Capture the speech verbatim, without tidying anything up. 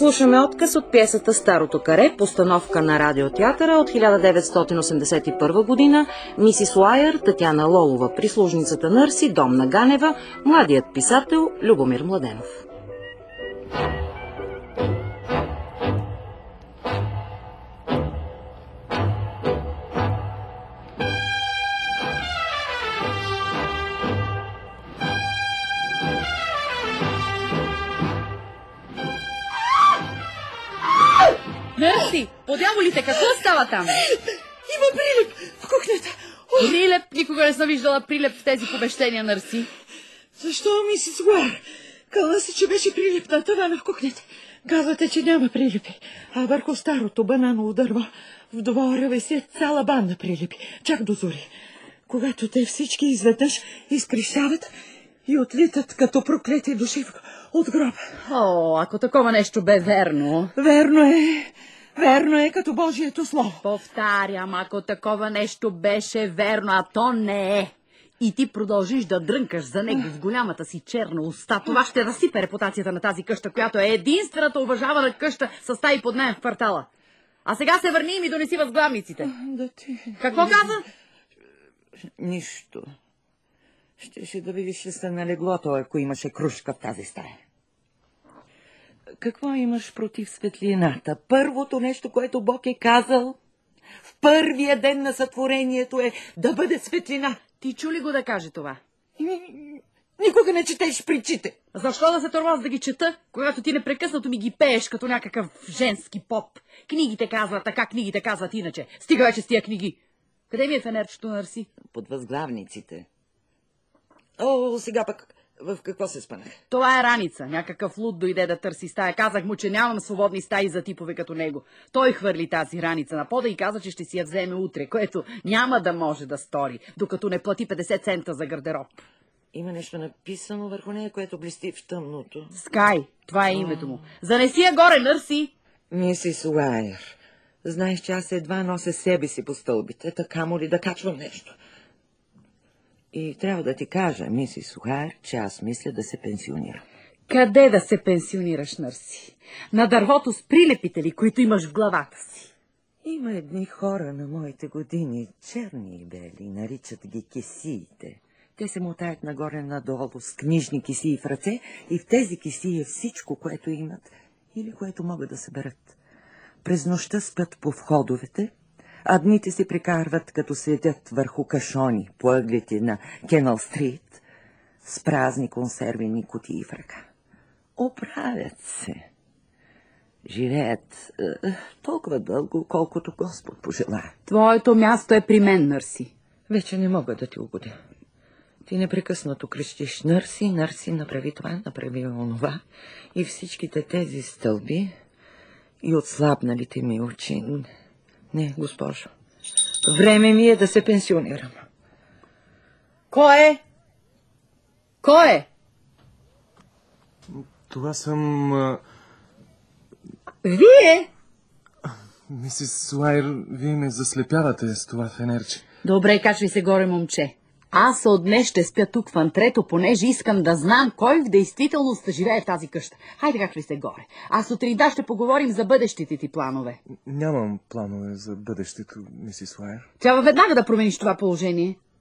Слушаме отказ от пиесата «Старото каре», постановка на радиотеатъра от хиляда деветстотин осемдесет и първа година, мисис Уайър, Татяна Лолова, прислужницата Нърси, Домна Ганева, младият писател Любомир Младенов. Нърси, по дяволите, какво става там? Има прилеп в кухнята. О! Прилеп? Никога не съм виждала прилеп в тези помещения, Нърси. Защо, мисис Уайър? Каза се, че беше прилеп на тавана в кухнята. Казвате, че няма прилепи, а върху старото бананово дърво в двора висят цяла банда прилепи, чак до зори. Когато те всички изведнъж изкрещават и отлитат като проклети души от гроба. О, ако такова нещо бе верно. Верно е, верно е като Божието слово. Повтарям, ако такова нещо беше верно, а то не е. И ти продължиш да дрънкаш за него с голямата си черна уста. Това ще разсипе репутацията на тази къща, която е единствената уважавана къща с стаи под наем в квартала. А сега се върни и ми донеси възглавниците. Да ти... Какво каза? Нищо. Щеше да видиш ли се на леглото, ако имаше крушка в тази стая. Какво имаш против светлината? Първото нещо, което Бог е казал в първия ден на сътворението е да бъде светлина. Ти чу ли го да каже това? Никога не четеш притчите. Защо да се тормоз да ги чета, когато ти непрекъснато ми ги пееш като някакъв женски поп? Книгите казват така, книгите казват иначе. Стига вече с тия книги. Къде ми е фенерчето, Нърси? Под възглавниците. О, сега пък в какво се спанах? Това е раница. Някакъв луд дойде да търси стая. Казах му, че нямам свободни стаи за типове като него. Той хвърли тази раница на пода и каза, че ще си я вземе утре, което няма да може да стори, докато не плати петдесет цента за гардероб. Има нещо написано върху нея, което блести в тъмното. Скай, това е името му. Занеси я горе, Нърси! Мисис Уайър, знаеш, че аз едва нося себе си по стълбите, така му ли да качвам нещо. И трябва да ти кажа, мисис Уайър, че аз мисля да се пенсионирам. Къде да се пенсионираш, Нърси? На дървото с прилепите ли, които имаш в главата си? Има едни хора на моите години, черни и бели, наричат ги кесиите. Те се мотаят нагоре-надолу с книжни кисии в ръце и в тези кисии е всичко, което имат или което могат да съберат. През нощта спят по входовете, а дните се прекарват, като седят върху кашони по ъглите на Кенъл Стрит с празни консервени кутии в ръка. Оправят се. Живеят е, толкова дълго, колкото Господ пожелае. Твоето място е при мен, Нърси. Вече не мога да ти угодя. Ти непрекъснато крещиш: Нърси, Нърси, направи това, направи онова. И всичките тези стълби и отслабналите ми очи. Не, госпожо, време ми е да се пенсионирам. Кой е? Кой е? Това съм... А... Вие? Мисис Уайър, вие ме заслепявате с това фенерче. Добре, качвай се горе, момче. Аз от днес ще спя тук в антрето, понеже искам да знам кой в действителност живее в тази къща. Хайде, качвай се горе. А сутринта ще поговорим за бъдещите ти планове. Нямам планове за бъдещето, мисис Уайър. Трябва веднага да промениш това положение.